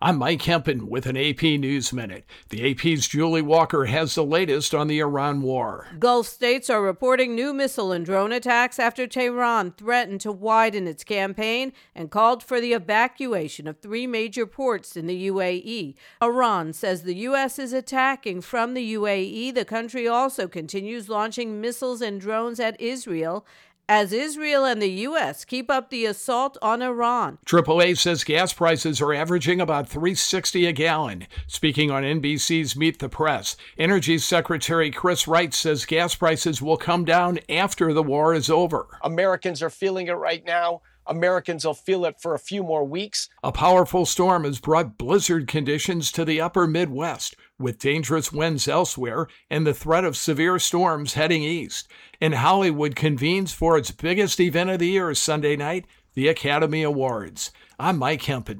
I'm Mike Hempen with an AP News Minute. The AP's Julie Walker has the latest on the Iran war. Gulf states are reporting new missile and drone attacks after Tehran threatened to widen its campaign and called for the evacuation of 3 major ports in the UAE. Iran says the U.S. is attacking from the UAE. The country also continues launching missiles and drones at Israel, as Israel and the U.S. keep up the assault on Iran. AAA says gas prices are averaging about $3.60 a gallon. Speaking on NBC's Meet the Press, Energy Secretary Chris Wright says gas prices will come down after the war is over. Americans are feeling it right now. Americans will feel it for a few more weeks. A powerful storm has brought blizzard conditions to the upper Midwest, with dangerous winds elsewhere and the threat of severe storms heading east. And Hollywood convenes for its biggest event of the year Sunday night, the Academy Awards. I'm Mike Hempen.